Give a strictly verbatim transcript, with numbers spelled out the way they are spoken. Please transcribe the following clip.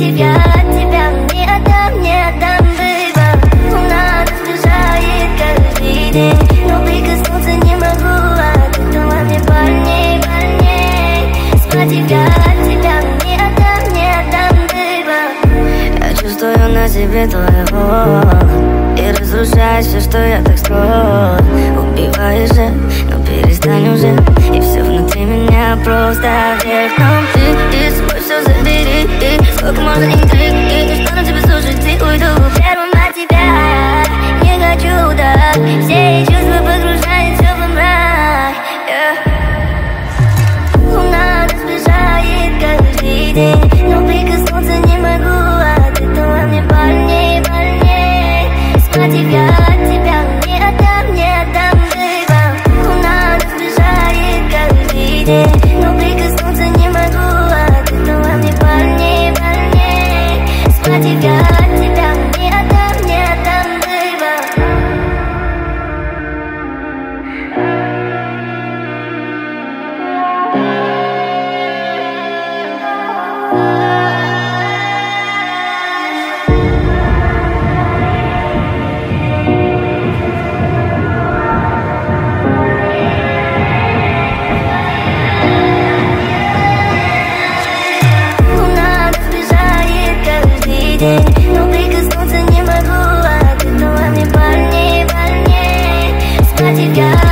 Спротив я от тебя не отдам, не отдам, бэйба. Луна разбежает каждый день, но прикоснуться не могу, а ты дала мне парней, парней. Спротив я от тебя не отдам, не отдам, бэйба. Я чувствую на себе твоего и разрушаешь все, что я так строил. Убиваешь же, но перестань уже, и все внутри меня просто вверх. Но ты, ты свой все забери, и сколько можно интриг, и что на тебе слушать, ты уйду первым от тебя. Не хочу, да, все чувства погружают все во мрак, yeah. Луна разбежает каждый день, но прикоснуться не могу, а ты дала мне парней, парней. Спротив я от тебя не отдам, не отдам, бэйба. Луна разбежает каждый день, но прикоснуться не могу, а ты дала мне парней, парней. Спротив я от тебя не отдам, не отдам, бэйба. Но прикоснуться не могу, а ты дала мне парней, парней. Спротив я